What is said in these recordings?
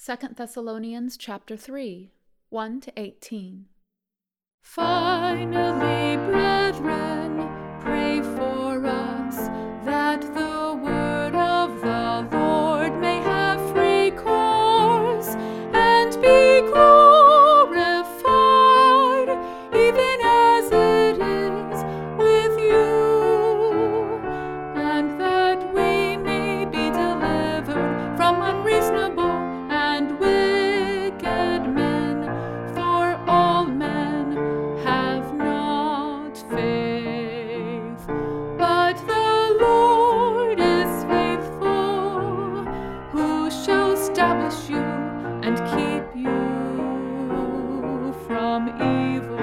2 Thessalonians chapter 3, 1-18. Finally, brethren, pray for us, that the word of the Lord may have free course, and be glorified, even as it is with you, and that we may be delivered from unreasonable and wicked men, for all men have not faith. But the Lord is faithful, who shall establish you and keep you from evil.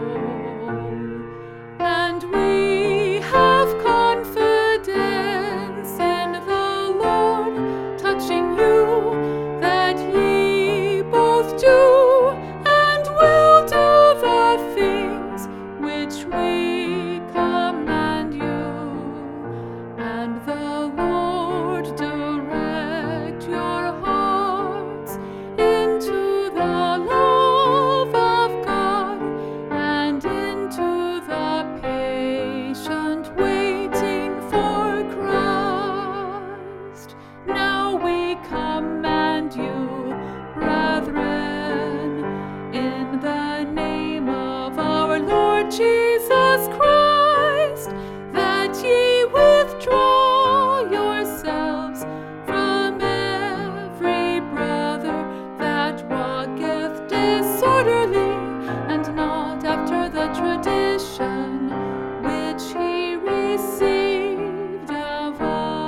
And we have confidence in the Lord touching you, that ye both do and will do the things which we command you. And the Lord direct your hearts into the love of God and into the patient waiting for Christ. Now we command you, brethren, in the name of our Lord Jesus Christ, that ye withdraw yourselves from every brother that walketh disorderly, and not after the tradition which he received of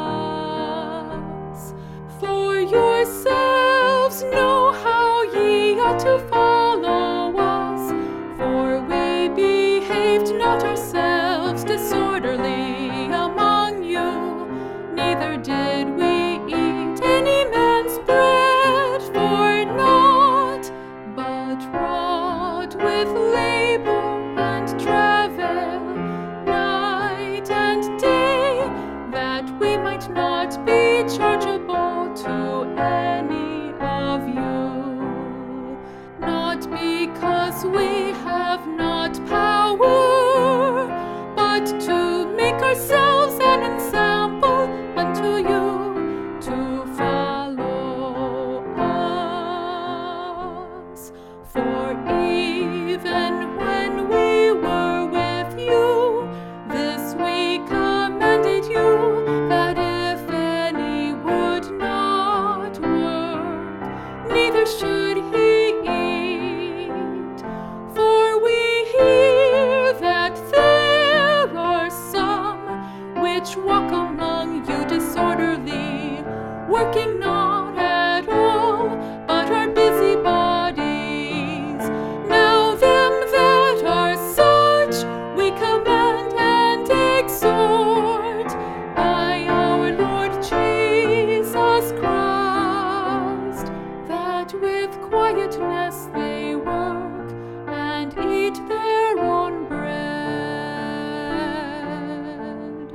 us. For yourselves know how ye ought to follow us, for we behaved not ourselves disorderly among you, neither did we eat any man's bread for naught, but wrought with labor and travail, night and day, that we might not be chargeable to any of you, not because we have not power, but to make ourselves an ensample unto you, to follow us. For even when we were with you, this we commanded you, that if any would not work, neither should he eat. For we hear that there are some which walk among you disorderly, working not at all, but are busybodies. Now them that are such we command and exhort by our Lord Jesus Christ, that with quietness they work and eat their own bread.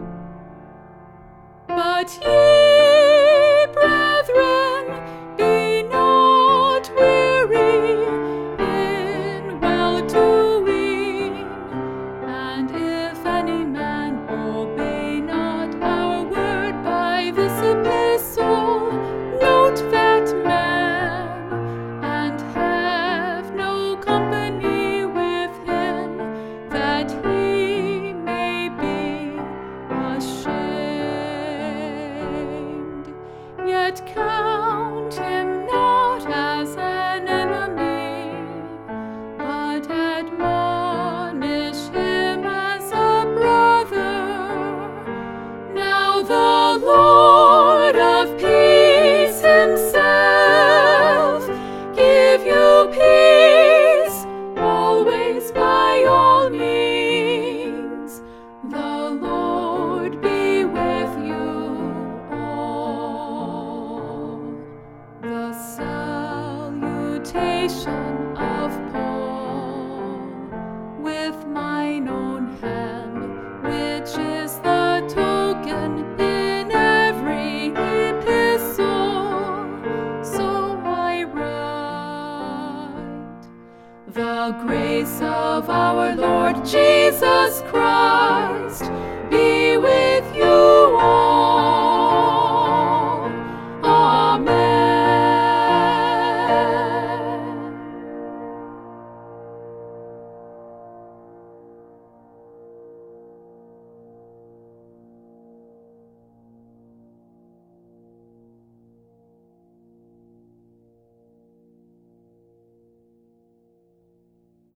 But ye, brethren, be not weary in well-doing. And if any man obey not our word by this epistle, note that man, and have no company with him, that he may be ashamed. Yet count him not as an enemy, but admonish him as a brother. Now the Lord of peace himself give you peace, always by all means. The Lord be with you all. The salutation of Paul, with mine own hand, which is the token in every epistle. So I the grace of our Lord Jesus Christ,